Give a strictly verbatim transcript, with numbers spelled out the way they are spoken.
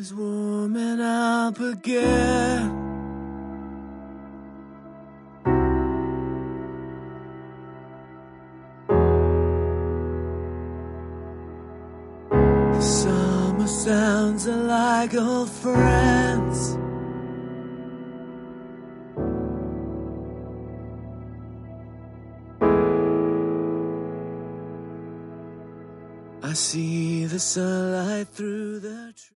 was warming up again. The summer sounds are like old friends. I see the sunlight through the trees.